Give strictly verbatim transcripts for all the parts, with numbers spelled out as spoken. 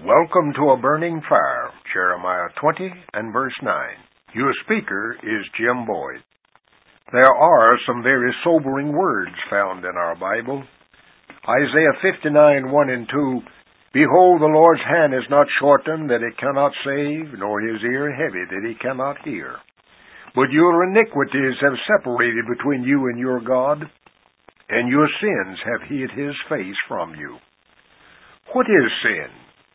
Welcome to a burning fire, Jeremiah twenty and verse nine. Your speaker is Jim Boyd. There are some very sobering words found in our Bible. Isaiah fifty-nine, one and two, Behold, the Lord's hand is not shortened, that it cannot save, nor his ear heavy, that he cannot hear. But your iniquities have separated between you and your God, and your sins have hid his face from you. What is sin?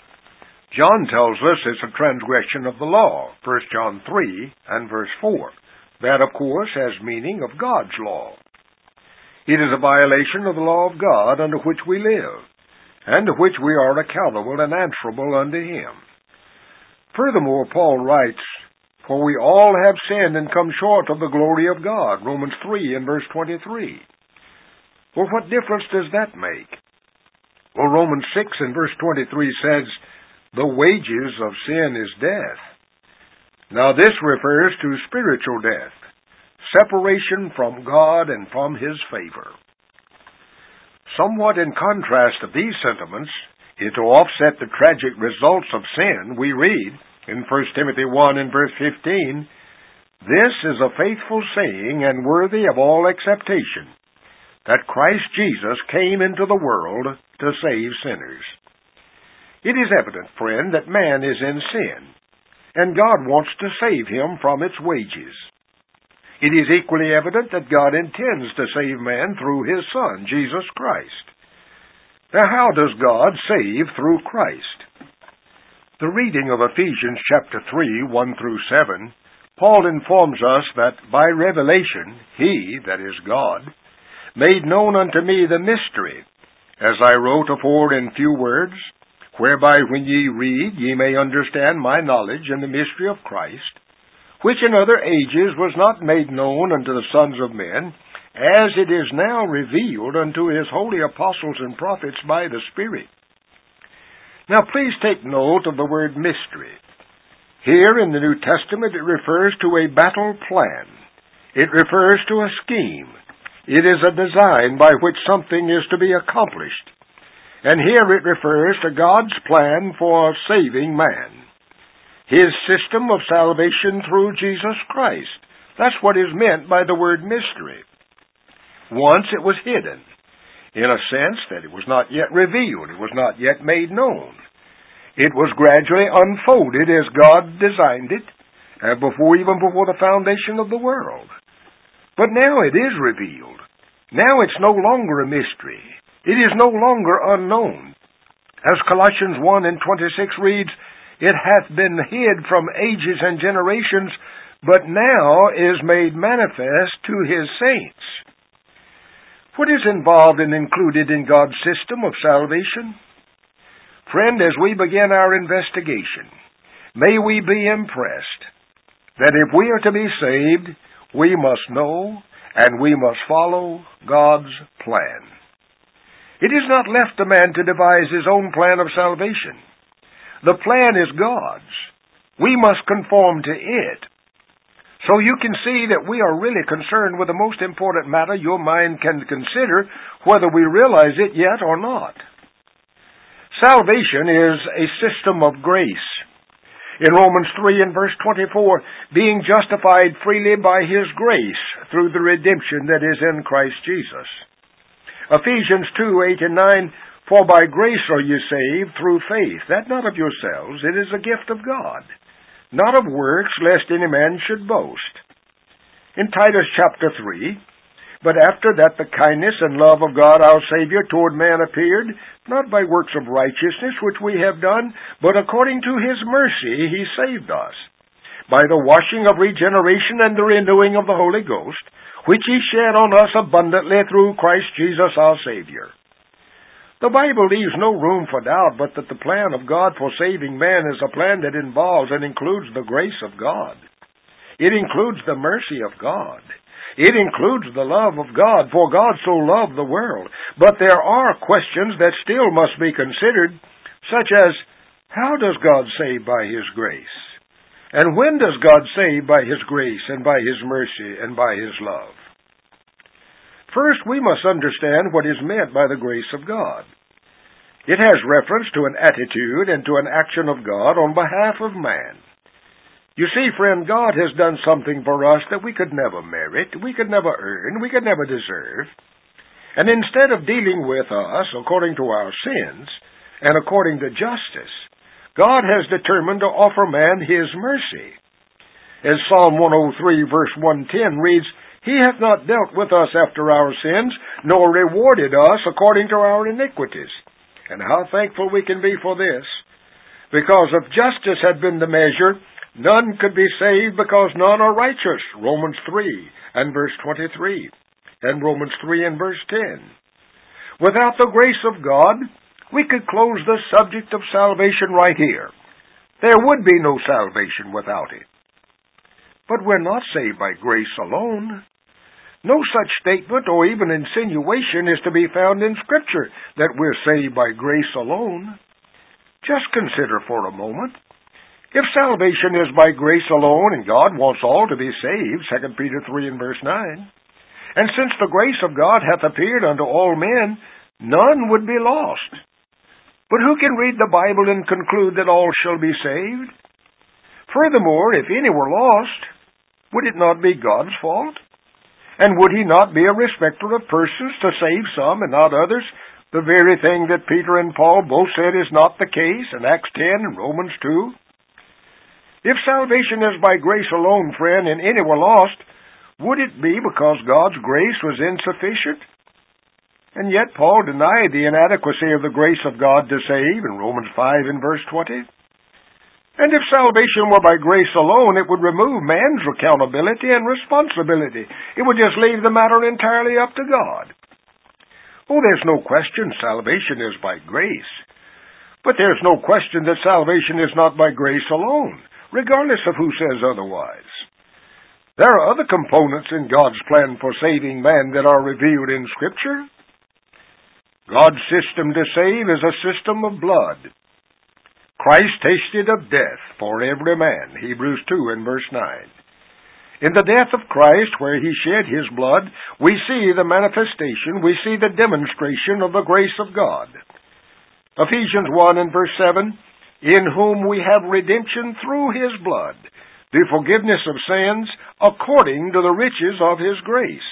John tells us it's a transgression of the law, First John three and verse four. That, of course, has meaning of God's law. It is a violation of the law of God under which we live, and to which we are accountable and answerable unto him. Furthermore, Paul writes, For we all have sinned and come short of the glory of God, Romans three and verse twenty-three. Well, what difference does that make? Well, Romans six and verse twenty-three says, The wages of sin is death. Now this refers to spiritual death, separation from God and from his favor. Somewhat in contrast of these sentiments, and to offset the tragic results of sin, we read in First Timothy one and verse fifteen, This is a faithful saying and worthy of all acceptation, that Christ Jesus came into the world to save sinners. It is evident, friend, that man is in sin, and God wants to save him from its wages. It is equally evident that God intends to save man through his Son, Jesus Christ. Now, how does God save through Christ? The reading of Ephesians chapter three, one through seven, Paul informs us that by revelation, he, that is God, made known unto me the mystery, as I wrote afore in few words, whereby when ye read, ye may understand my knowledge in the mystery of Christ, which in other ages was not made known unto the sons of men, as it is now revealed unto his holy apostles and prophets by the Spirit. Now please take note of the word mystery. Here in the New Testament it refers to a battle plan. It refers to a scheme. It is a design by which something is to be accomplished. And here it refers to God's plan for saving man. His system of salvation through Jesus Christ. That's what is meant by the word mystery. Once it was hidden, in a sense that it was not yet revealed, it was not yet made known. It was gradually unfolded as God designed it, and before even before the foundation of the world. But now it is revealed. Now it's no longer a mystery. It is no longer unknown. As Colossians one and twenty-six reads, It hath been hid from ages and generations, but now is made manifest to his saints. What is involved and included in God's system of salvation? Friend, as we begin our investigation, may we be impressed that if we are to be saved, we must know and we must follow God's plan. It is not left to man to devise his own plan of salvation. The plan is God's. We must conform to it. So you can see that we are really concerned with the most important matter your mind can consider, whether we realize it yet or not. Salvation is a system of grace. In Romans three and verse twenty-four, being justified freely by his grace through the redemption that is in Christ Jesus. Ephesians two, eight and nine, For by grace are ye saved through faith, that not of yourselves, it is a gift of God, not of works, lest any man should boast. In Titus chapter three, But after that the kindness and love of God our Savior toward man appeared, not by works of righteousness which we have done, but according to his mercy he saved us, by the washing of regeneration and the renewing of the Holy Ghost, which he shed on us abundantly through Christ Jesus our Savior. The Bible leaves no room for doubt but that the plan of God for saving man is a plan that involves and includes the grace of God. It includes the mercy of God. It includes the love of God, for God so loved the world. But there are questions that still must be considered, such as, how does God save by his grace? And when does God save by his grace and by his mercy and by his love? First, we must understand what is meant by the grace of God. It has reference to an attitude and to an action of God on behalf of man. You see, friend, God has done something for us that we could never merit, we could never earn, we could never deserve. And instead of dealing with us according to our sins and according to justice, God has determined to offer man His mercy. As Psalm one oh three, verse one ten reads, He hath not dealt with us after our sins, nor rewarded us according to our iniquities. And how thankful we can be for this. Because if justice had been the measure, none could be saved because none are righteous. Romans three and verse twenty-three. And Romans three and verse ten. Without the grace of God, we could close the subject of salvation right here. There would be no salvation without it. But we're not saved by grace alone. No such statement or even insinuation is to be found in Scripture that we're saved by grace alone. Just consider for a moment. If salvation is by grace alone and God wants all to be saved, Second Peter three and verse nine, and since the grace of God hath appeared unto all men, none would be lost. But who can read the Bible and conclude that all shall be saved? Furthermore, if any were lost, would it not be God's fault? And would He not be a respecter of persons to save some and not others? The very thing that Peter and Paul both said is not the case in Acts ten and Romans two. If salvation is by grace alone, friend, and any were lost, would it be because God's grace was insufficient? And yet Paul denied the inadequacy of the grace of God to save in Romans five and verse twenty. And if salvation were by grace alone, it would remove man's accountability and responsibility. It would just leave the matter entirely up to God. Oh, there's no question salvation is by grace. But there's no question that salvation is not by grace alone, regardless of who says otherwise. There are other components in God's plan for saving man that are revealed in Scripture. God's system to save is a system of blood. Christ tasted of death for every man, Hebrews two and verse nine. In the death of Christ, where He shed His blood, we see the manifestation, we see the demonstration of the grace of God. Ephesians one and verse seven, in whom we have redemption through His blood, the forgiveness of sins, according to the riches of His grace.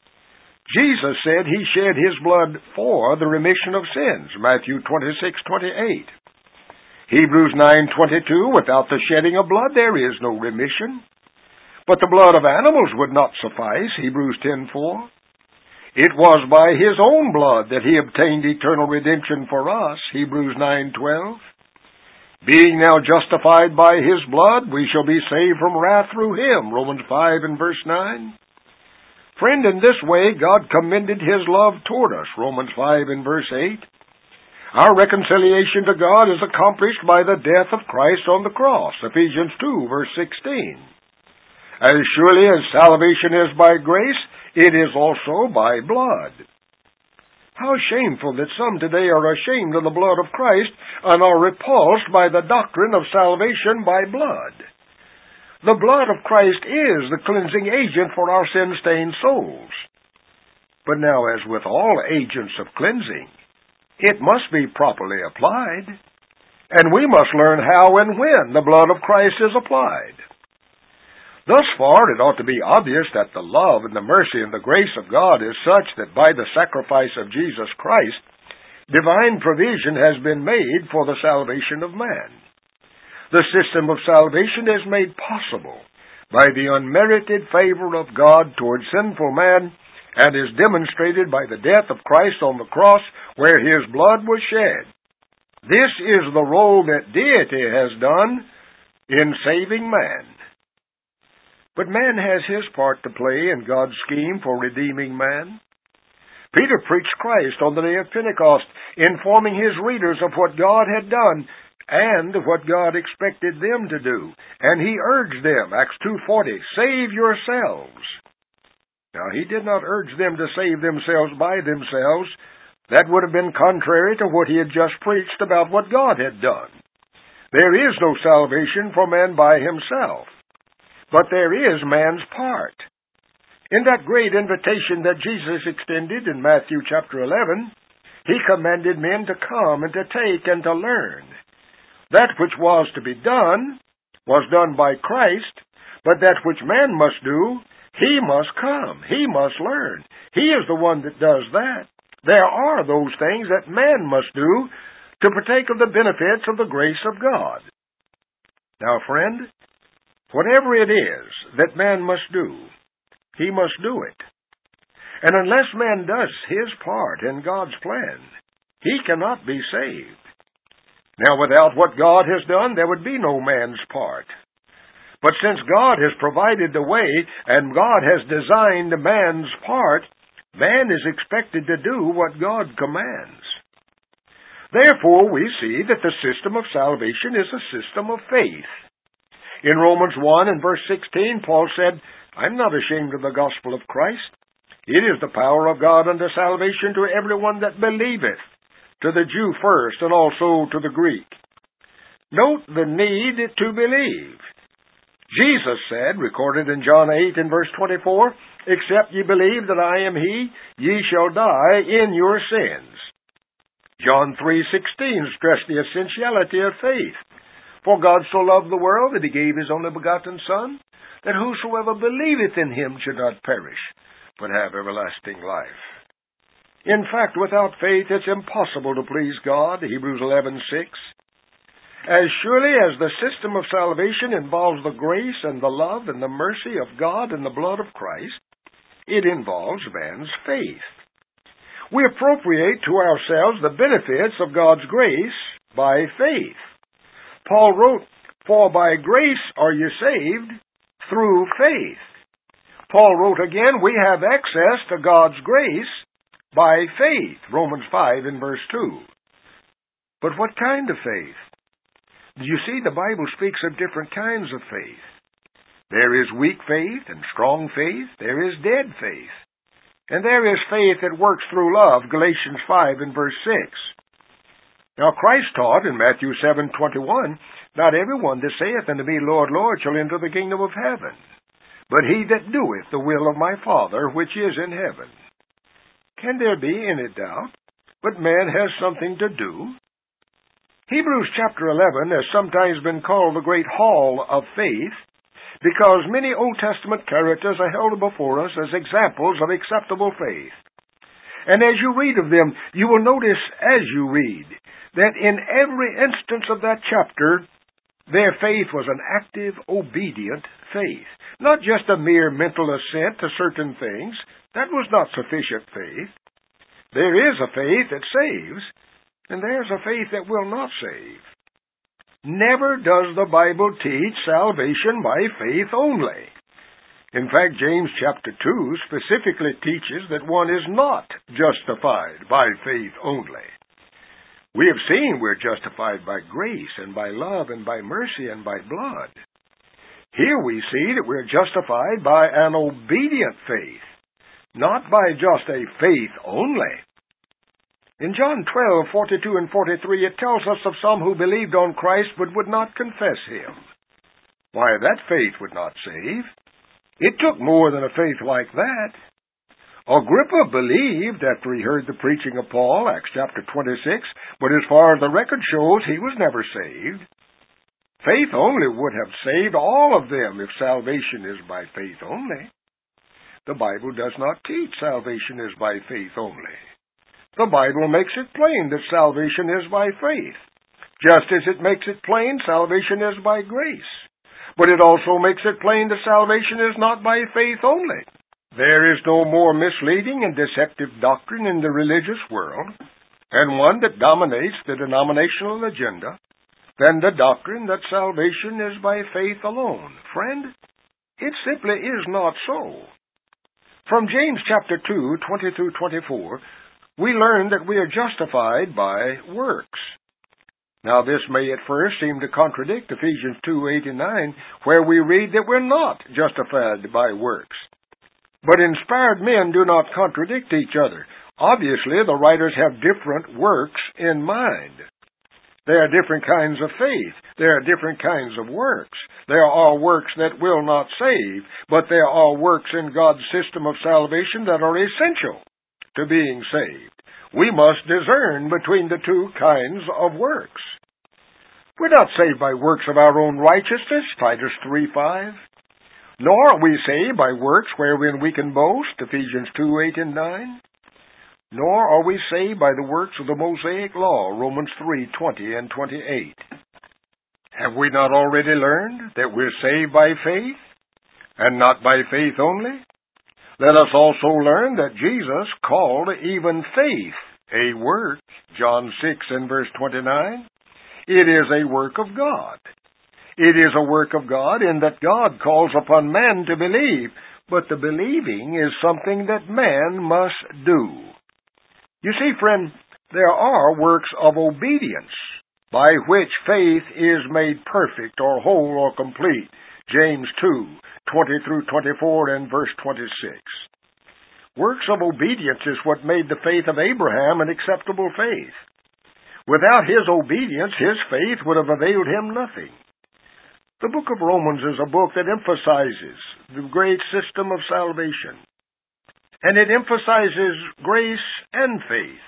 Jesus said He shed His blood for the remission of sins, Matthew twenty-six twenty-eight. Hebrews nine twenty-two, without the shedding of blood there is no remission. But the blood of animals would not suffice, Hebrews ten four. It was by His own blood that He obtained eternal redemption for us, Hebrews nine twelve. Being now justified by His blood, we shall be saved from wrath through Him, Romans five and verse nine. Friend, in this way God commended His love toward us, Romans five and verse eight. Our reconciliation to God is accomplished by the death of Christ on the cross, Ephesians two, verse sixteen. As surely as salvation is by grace, it is also by blood. How shameful that some today are ashamed of the blood of Christ and are repulsed by the doctrine of salvation by blood. The blood of Christ is the cleansing agent for our sin-stained souls. But now, as with all agents of cleansing, it must be properly applied, and we must learn how and when the blood of Christ is applied. Thus far, it ought to be obvious that the love and the mercy and the grace of God is such that by the sacrifice of Jesus Christ, divine provision has been made for the salvation of man. The system of salvation is made possible by the unmerited favor of God toward sinful man, and is demonstrated by the death of Christ on the cross where His blood was shed. This is the role that deity has done in saving man. But man has his part to play in God's scheme for redeeming man. Peter preached Christ on the day of Pentecost, informing his readers of what God had done and what God expected them to do. And he urged them, Acts two forty, save yourselves. Now, he did not urge them to save themselves by themselves. That would have been contrary to what he had just preached about what God had done. There is no salvation for man by himself, but there is man's part. In that great invitation that Jesus extended in Matthew chapter eleven, He commanded men to come and to take and to learn. That which was to be done was done by Christ, but that which man must do, he must come. He must learn. He is the one that does that. There are those things that man must do to partake of the benefits of the grace of God. Now, friend, whatever it is that man must do, he must do it. And unless man does his part in God's plan, he cannot be saved. Now, without what God has done, there would be no man's part. But since God has provided the way and God has designed man's part, man is expected to do what God commands. Therefore, we see that the system of salvation is a system of faith. In Romans one and verse sixteen, Paul said, I'm not ashamed of the gospel of Christ. It is the power of God unto salvation to everyone that believeth, to the Jew first, and also to the Greek. Note the need to believe. Jesus said, recorded in John eight and verse twenty-four, Except ye believe that I am He, ye shall die in your sins. John three sixteen stressed the essentiality of faith. For God so loved the world that He gave His only begotten Son, that whosoever believeth in Him should not perish, but have everlasting life. In fact, without faith it's impossible to please God, Hebrews eleven six. As surely as the system of salvation involves the grace and the love and the mercy of God and the blood of Christ, it involves man's faith. We appropriate to ourselves the benefits of God's grace by faith. Paul wrote, For by grace are you saved through faith. Paul wrote again, We have access to God's grace by faith, Romans five and verse two. But what kind of faith? You see, the Bible speaks of different kinds of faith. There is weak faith and strong faith. There is dead faith. And there is faith that works through love, Galatians five and verse six. Now Christ taught in Matthew seven twenty-one, Not everyone that saith unto me, Lord, Lord, shall enter the kingdom of heaven, but he that doeth the will of my Father which is in heaven. Can there be any doubt? But man has something to do. Hebrews chapter eleven has sometimes been called the great hall of faith, because many Old Testament characters are held before us as examples of acceptable faith. And as you read of them, you will notice as you read that in every instance of that chapter, their faith was an active, obedient faith. Not just a mere mental assent to certain things. That was not sufficient faith. There is a faith that saves, and there's a faith that will not save. Never does the Bible teach salvation by faith only. In fact, James chapter two specifically teaches that one is not justified by faith only. We have seen we're justified by grace and by love and by mercy and by blood. Here we see that we're justified by an obedient faith, not by just a faith only. In John twelve, forty-two and forty-three, it tells us of some who believed on Christ but would not confess Him. Why, that faith would not save. It took more than a faith like that. Agrippa believed after he heard the preaching of Paul, Acts chapter twenty-six, but as far as the record shows, he was never saved. Faith only would have saved all of them if salvation is by faith only. The Bible does not teach salvation is by faith only. The Bible makes it plain that salvation is by faith, just as it makes it plain salvation is by grace. But it also makes it plain that salvation is not by faith only. There is no more misleading and deceptive doctrine in the religious world, and one that dominates the denominational agenda, than the doctrine that salvation is by faith alone. Friend, it simply is not so. From James chapter two, twenty through twenty-four, we learn that we are justified by works. Now this may at first seem to contradict Ephesians two, eight and nine, where we read that we're not justified by works. But inspired men do not contradict each other. Obviously, the writers have different works in mind. There are different kinds of faith. There are different kinds of works. There are works that will not save, but there are works in God's system of salvation that are essential to being saved. we must discern between the two kinds of works. We're not saved by works of our own righteousness, Titus three five. Nor are we saved by works wherein we can boast, Ephesians two eight and nine. Nor are we saved by the works of the Mosaic Law, Romans three twenty and twenty-eight. Have we not already learned that we're saved by faith, and not by faith only? Let us also learn that Jesus called even faith a work, John six and verse twenty-nine. It is a work of God. It is a work of God in that God calls upon man to believe, but the believing is something that man must do. You see, friend, there are works of obedience by which faith is made perfect or whole or complete, James two twenty through twenty-four and verse twenty-six. Works of obedience is what made the faith of Abraham an acceptable faith. Without his obedience, his faith would have availed him nothing. The book of Romans is a book that emphasizes the great system of salvation. And it emphasizes grace and faith.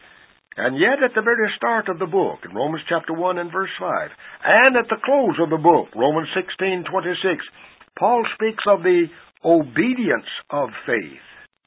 And yet at the very start of the book, in Romans chapter one and verse five, and at the close of the book, Romans sixteen twenty-six, Paul speaks of the obedience of faith.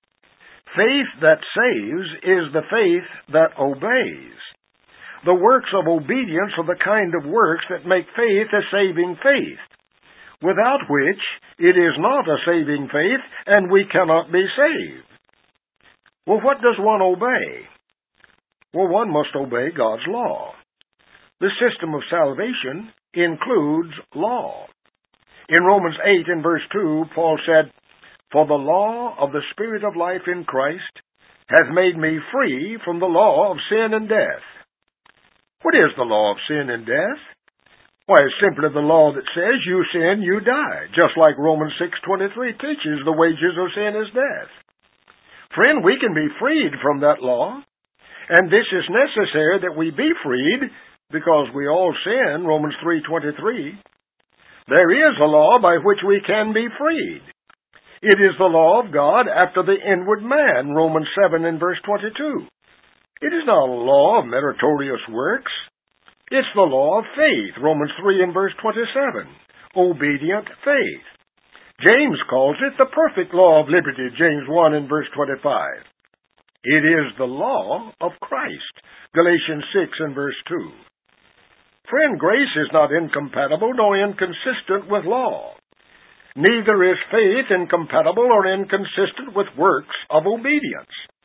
Faith that saves is the faith that obeys. The works of obedience are the kind of works that make faith a saving faith, without which it is not a saving faith, and we cannot be saved. Well, what does one obey? Well, one must obey God's law. The system of salvation includes law. In Romans eight and verse two, Paul said, "For the law of the Spirit of life in Christ hath made me free from the law of sin and death." What is the law of sin and death? Why, it's simply the law that says you sin, you die, just like Romans six twenty-three teaches the wages of sin is death. Friend, we can be freed from that law, and this is necessary that we be freed because we all sin, Romans three twenty-three. There is a law by which we can be freed. It is the law of God after the inward man, Romans seven and verse twenty-two. It is not a law of meritorious works. It's the law of faith, Romans three and verse twenty-seven. Obedient faith. James calls it the perfect law of liberty, James one and verse twenty-five. It is the law of Christ, Galatians six and verse two. Friend, grace is not incompatible nor inconsistent with law. Neither is faith incompatible or inconsistent with works of obedience.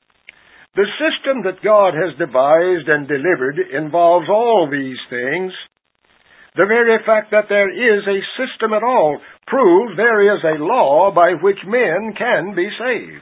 The system that God has devised and delivered involves all these things. The very fact that there is a system at all proves there is a law by which men can be saved.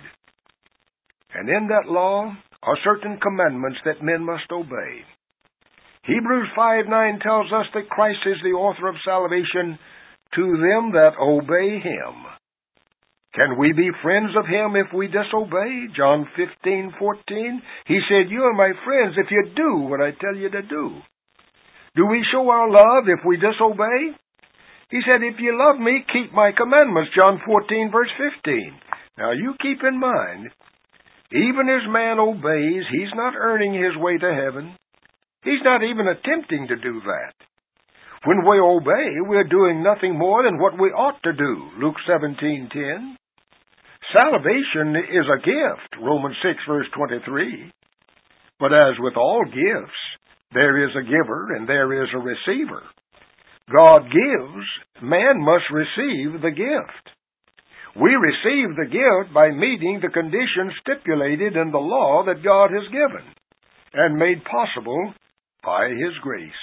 And in that law are certain commandments that men must obey. Hebrews five nine tells us that Christ is the author of salvation to them that obey Him. Can we be friends of Him if we disobey? John fifteen fourteen. He said, "You are my friends if you do what I tell you to do." Do we show our love if we disobey? He said, "If you love me, keep my commandments." John fourteen verse fifteen. Now you keep in mind, even as man obeys, he's not earning his way to heaven. He's not even attempting to do that. When we obey, we're doing nothing more than what we ought to do. Luke seventeen ten. Salvation is a gift, Romans six verse twenty-three. But as with all gifts, there is a giver and there is a receiver. God gives, man must receive the gift. We receive the gift by meeting the conditions stipulated in the law that God has given and made possible by His grace.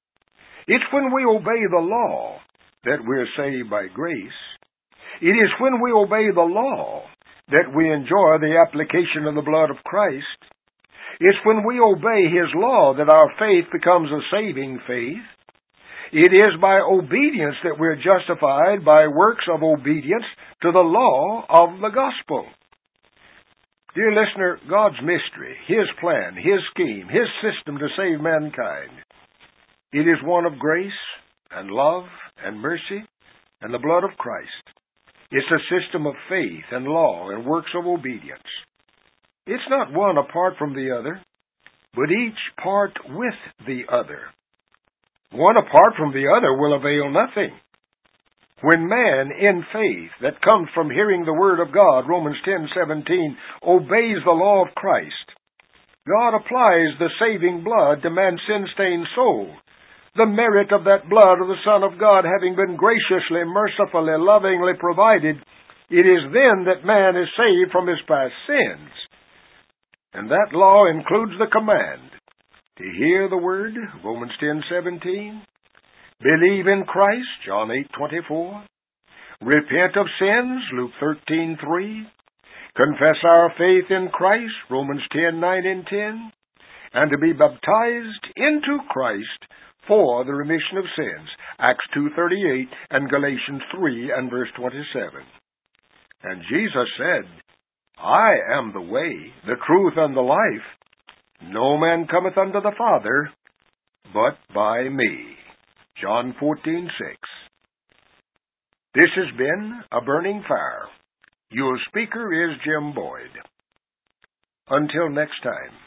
It's when we obey the law that we're saved by grace. It is when we obey the law that we enjoy the application of the blood of Christ. It's when we obey His law that our faith becomes a saving faith. It is by obedience that we're justified by works of obedience to the law of the gospel. Dear listener, God's mystery, His plan, His scheme, His system to save mankind, it is one of grace and love and mercy and the blood of Christ. It's a system of faith and law and works of obedience. It's not one apart from the other. but each part with the other. One apart from the other will avail nothing. When man, in faith, that comes from hearing the Word of God, Romans ten seventeen, obeys the law of Christ, God applies the saving blood to man's sin-stained soul. The merit of that blood of the Son of God having been graciously, mercifully, lovingly provided, it is then that man is saved from his past sins. And that law includes the command to hear the Word, Romans ten seventeen, believe in Christ, John eight twenty-four, repent of sins, Luke thirteen three, confess our faith in Christ, Romans ten nine and ten, and to be baptized into Christ for the remission of sins, Acts two thirty-eight and Galatians three and verse twenty-seven. And Jesus said, I am the way, the truth, and the life. No man cometh unto the Father but by me. John fourteen six. This has been A Burning Fire. Your speaker is Jim Boyd. Until next time.